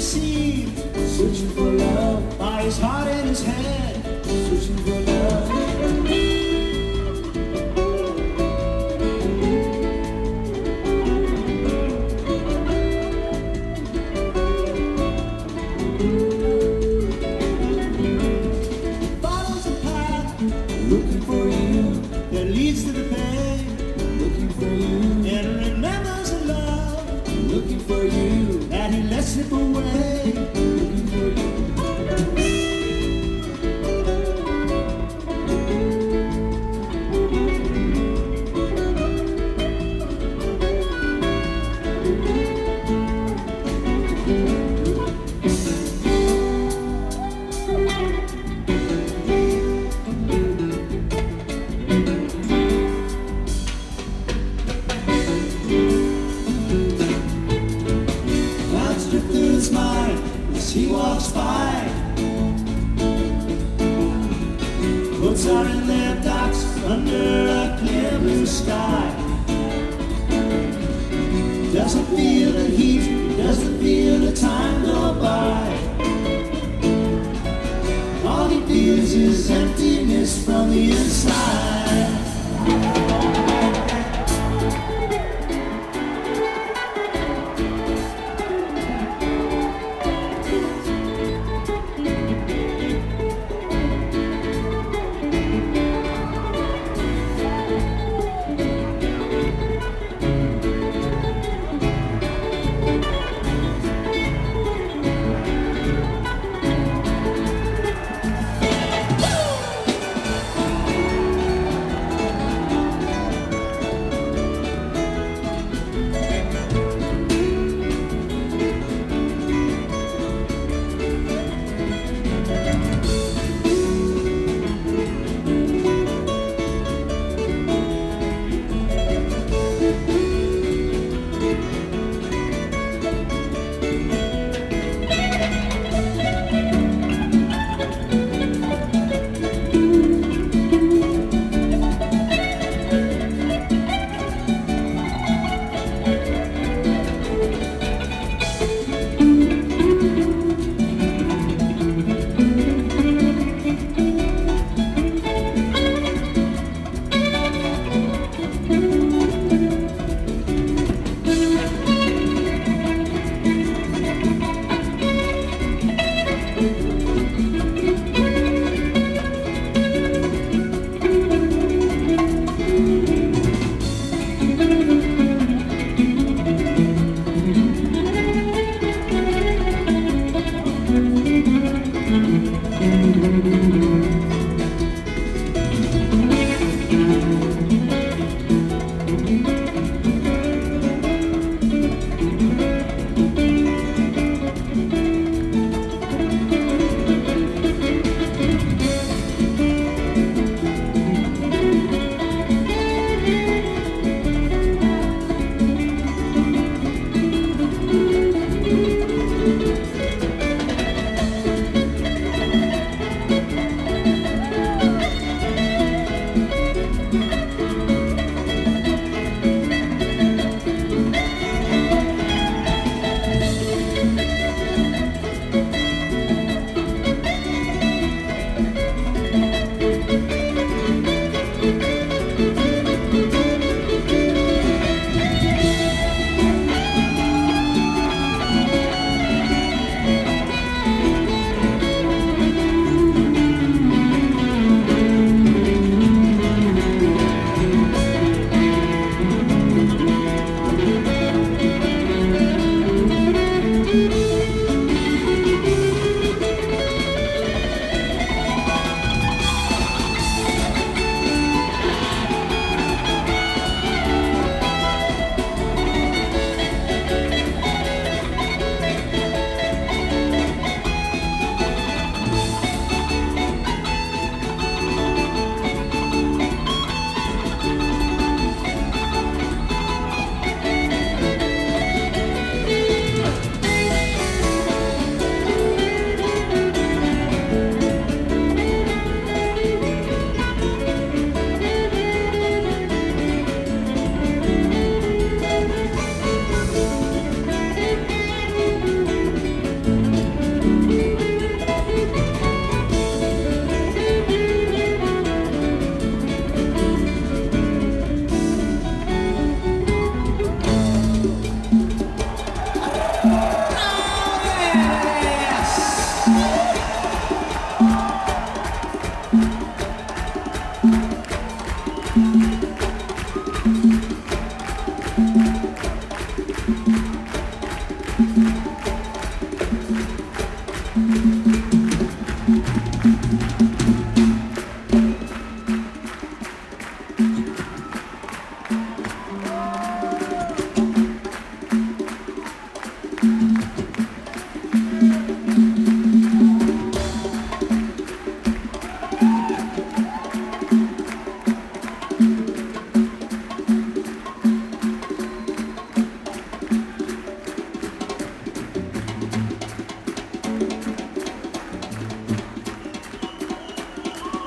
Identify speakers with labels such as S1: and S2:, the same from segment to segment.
S1: scene, searching for love by his heart and his head, searching for love. Follows the path, looking for you, that leads to the bay, looking for you, and remembers the love, looking for you, that he lets slip away, looking for you. Clouds drift through his mind as he walks by, boats are in their docks under a clear blue sky. Doesn't feel the heat, doesn't feel the time go by. All he feels is emptiness from the inside.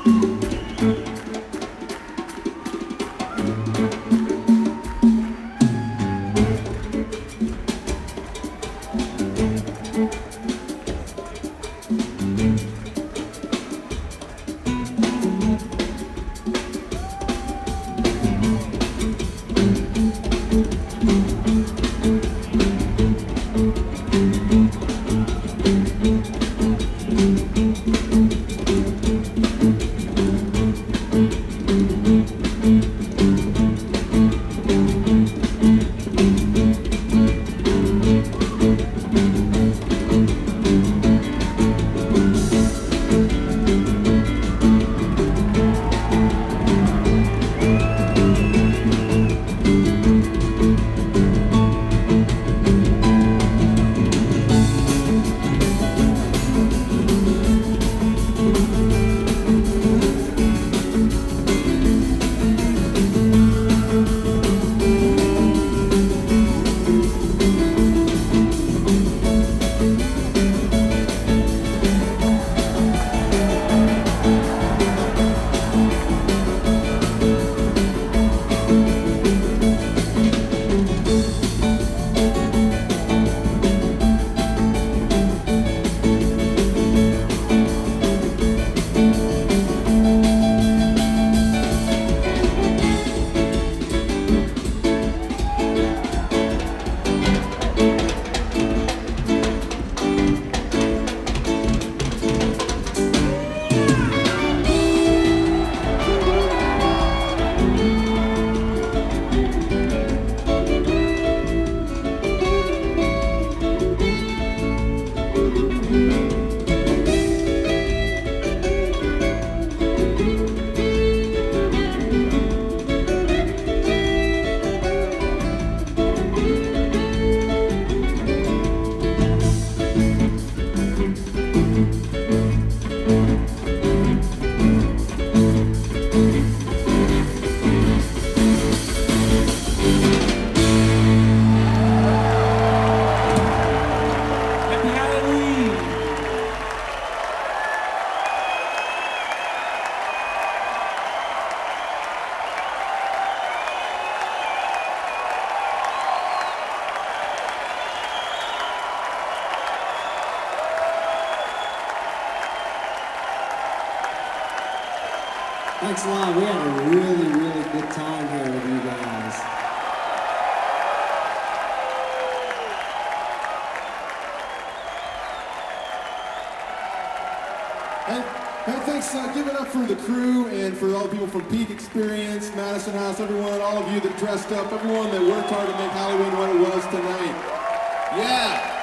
S2: Thanks a lot. We had a really, really good time here with you guys.
S3: Hey, thanks. Give it up for the crew and for all the people from Peak Experience, Madison House, everyone, all of you that dressed up, everyone that worked hard to make Halloween what it was tonight. Yeah.